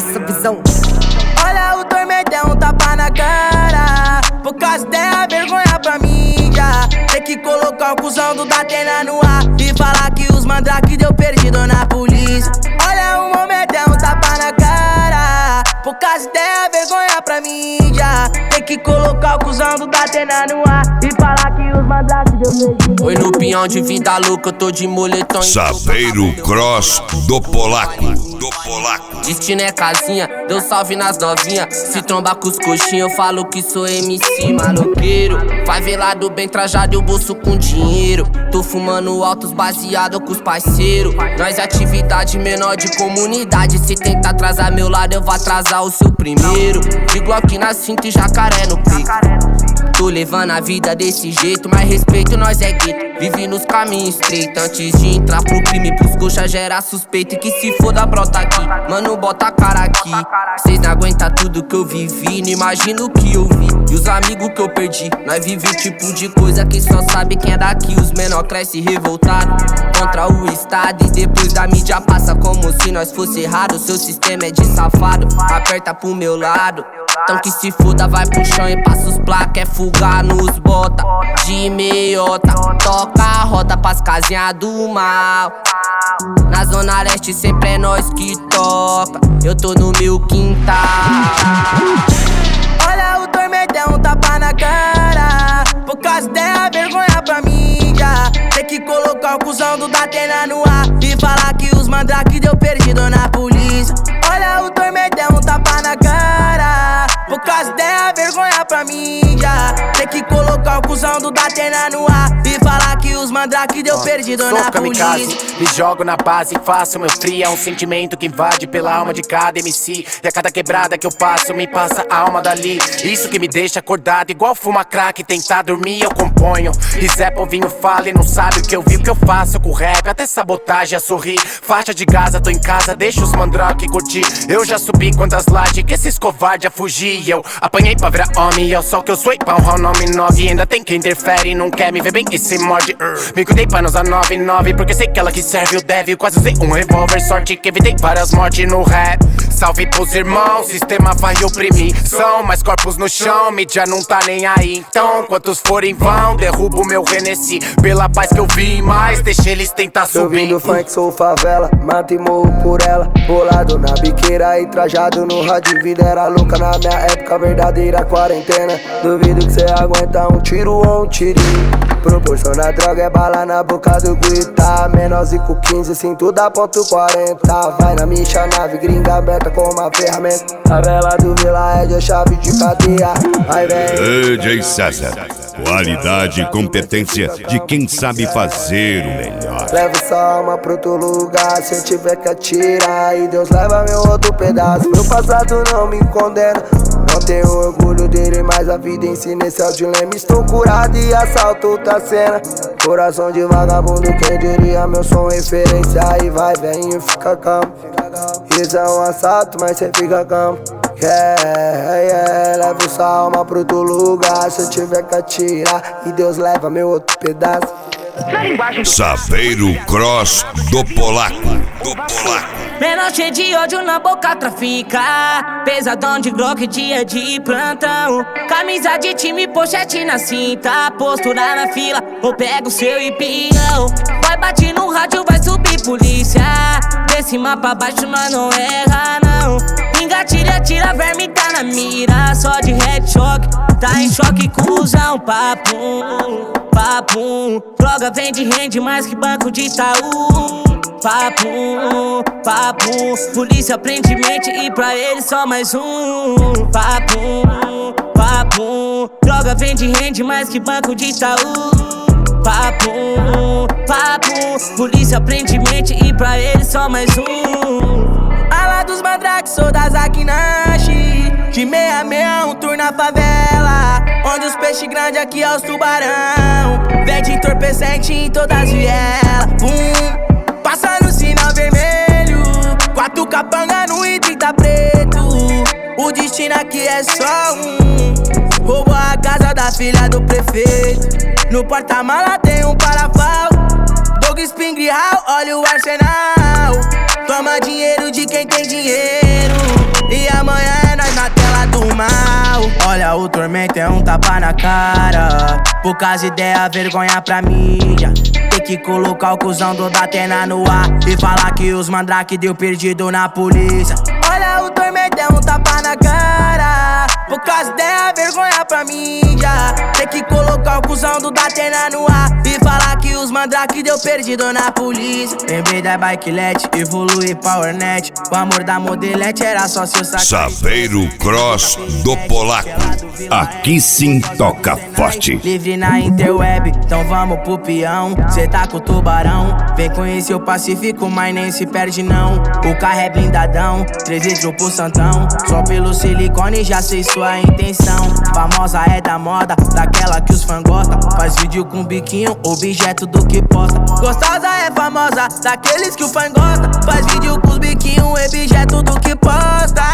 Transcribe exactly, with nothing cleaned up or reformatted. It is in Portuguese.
essa visão. Olha o tormentão, um tapa na cara. Poucas ideias, vergonha pra mim já. Tem que colocar o cuzão do Datena no ar e falar que os mandrake deu perdido na polícia. Olha o momentão, um tapa na cara. Poucas ideias, vergonha pra mim já. Tem que colocar o cuzão do Datena no ar e falar que os mandrake deu perdido. Oi, no pinhão de vida louca, eu tô de moletom. Saveiro Cross do Polaco. Do Polaco. Destino é casinha, deu salve nas novinha. Se tromba com os coxinhos, eu falo que sou M C maloqueiro. Vai ver lá do bem trajado e o bolso com dinheiro. Tô fumando altos baseado com os parceiros. Nós é atividade menor de comunidade. Se tentar atrasar meu lado, eu vou atrasar o seu primeiro. De Glock na cinta e jacaré no pico. Tô levando a vida desse jeito, mas respeito nós é gueto. Vive nos caminhos estreitos, antes de entrar pro crime, pros coxa gera suspeito. E que se foda brota aqui, mano bota a cara aqui. Cês não aguentam tudo que eu vivi, não imagino o que eu vi. E os amigos que eu perdi, nós vive o tipo de coisa que só sabe quem é daqui. Os menor cresce revoltado contra o estado e depois da mídia passa como se nós fosse errado. Seu sistema é de safado, aperta pro meu lado. Então que se foda, vai pro chão e passa os placa. É fugar nos bota de meiota. Toca a roda pras casinhas do mal. Na zona leste sempre é nós que toca. Eu tô no meu quintal. Olha o tormentão, um tapa na cara. Poucas ideias, vergonha pra mim já. Tem que colocar o cuzão do Datena no ar e falar que os mandrake deu perdido na polícia. Olha o tormentão, um tapa na cara. Poucas ideias, vergonha pra mim já. Tem que colocar o cuzão do Datena no ar e falar que os mandrake deu perdido Sou na kamikaze, polícia. me jogo na base, faço meu free. É um sentimento que invade pela alma de cada M C. E a cada quebrada que eu passo, me passa a alma dali. Isso que me deixa acordado, igual fuma crack. Tentar dormir, eu componho. E Zé Povinho fala e não sabe o que eu vi. O que eu faço com rap, até sabotagem a sorrir. Faixa de Gaza, tô em casa, deixa os mandrake curtir. Eu já subi quantas lajes que esses covarde a fugir. Eu apanhei pra virar homem, é só que eu sou pau, o nome nove. Ainda tem quem interfere, não quer me ver bem e se morde. uh. Me cuidei pra não usar nove nove, porque sei que ela que serve o deve. Quase usei um revólver, sorte que evitei várias mortes no rap. Salve pros irmãos, sistema vai oprimir. São mais corpos no chão, mídia não tá nem aí. Então, quantos forem vão, derrubo meu Renesci. Pela paz que eu vi, mas deixa eles tentar subir. Eu vim do funk, sou favela, mato e morro por ela. Bolado na biqueira e trajado no rádio. Vida era louca na minha época, verdadeira quarentena. Duvido que cê aguenta um tiro ou um tirinho. Proporciona droga é bala na boca do guita. Menorzinho com quinze, cinto da ponto quarenta. Vai na minha nave, gringa aberta com uma ferramenta. A vela do Vila é de chave de cadeia. Aí vem D J César, qualidade e competência de quem sabe fazer o melhor. Levo sua alma pro outro lugar, se eu tiver que atirar. E Deus leva meu outro pedaço. Meu passado não me condena, não tenho orgulho dele, mas a vida ensina esse é o dilema. Estou curado e assalto outra cena. Coração de vagabundo, quem diria, meu som referência. Aí vai, vem e fica calmo. Isso é um assalto, mas cê fica calmo. Yeah, yeah, levo sua alma pro outro lugar, se eu tiver que atirar. E Deus leva meu outro pedaço. Saveiro Cross do Polaco. Do Polaco. Menor cheio de ódio na boca trafica. Pesadão de Glock, dia de plantão. Camisa de time, pochete na cinta. Postura na fila, ou pega o seu empião. Vai bate no rádio, vai subir polícia. De cima pra baixo nós não erra não. Engatilha, tira, verme tá na mira. Só de headshot, tá em choque, cuzão. Papum, papum. Droga vende, rende mais que banco de Itaú. Papum, papum. Polícia prende mente e pra ele só mais um. Papum, papum. Droga vende, rende mais que banco de Itaú. Papum, papum. Polícia prende mente e pra ele só mais um. Ala dos mandrake, sou da Zakinashi. De meia meia, um tour na favela. Onde os peixes grandes aqui é os tubarão. Vende entorpecente em todas as vielas. Bum, passa no sinal vermelho. Quatro capanga no I trinta preto. O destino aqui é só um. Roubou a casa da filha do prefeito. No porta-mala tem um parafal. Dog Spring Hall, olha o arsenal. Toma dinheiro de quem tem dinheiro. o tormento é um tapa na cara. Poucas ideias, vergonha pra mídia. Tem que colocar o cuzão do Datena no ar e falar que os mandrake deu perdido na polícia. Olha, o tormento é um tapa na cara. Poucas ideias, vergonha pra mídia. Tem que colocar o cuzão do Datena no ar e falar que os mandrake deu perdido na polícia. Lembrei da Bikelet, evolui Powernet. O amor da modelete era só seu saco. Saveiro Cross do Polaco. Aqui sim toca forte. Livre na interweb, então vamos pro peão. Cê tá com o tubarão, vem conhecer o Pacífico, mas nem se perde não. O carro é blindadão, três litros pro Santão. Só pelo silicone já sei sua intenção. Famosa é da moda, daquela que os fãs gostam. Faz vídeo com biquinho, objeto do que posta. Gostosa é famosa, daqueles que o fã gosta. Faz vídeo com os biquinhos, objeto do que posta.